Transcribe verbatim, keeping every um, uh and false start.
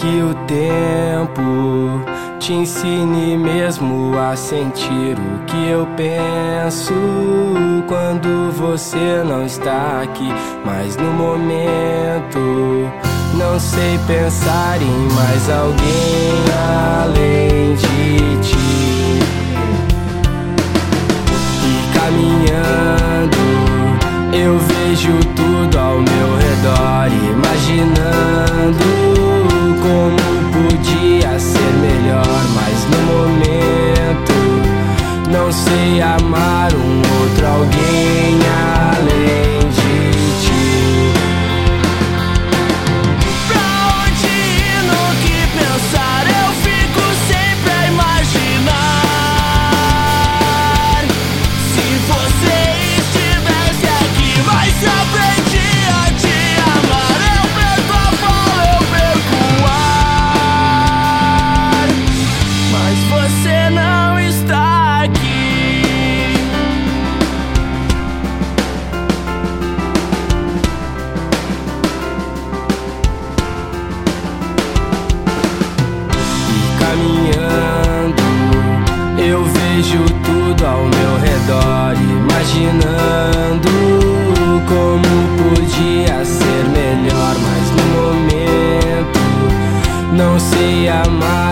que o tempo te ensine mesmo a sentir o que eu penso quando você não está aqui. Mas no momento não sei pensar em mais alguém além de ti. E caminhando eu vejo tudo ao meu redor, imaginando como podia ser melhor. Mas no momento não sei amar um outro alguém além de ti. Pra onde ir, no que pensar, eu fico sempre a imaginar. Se você estivesse aqui, mas se aprendi a te amar, eu perco a fala, eu perco o ar. Mas você não está aqui. E caminhando eu vejo tudo ao meu redor, imaginando como podia ser melhor. Mas no momento não sei amar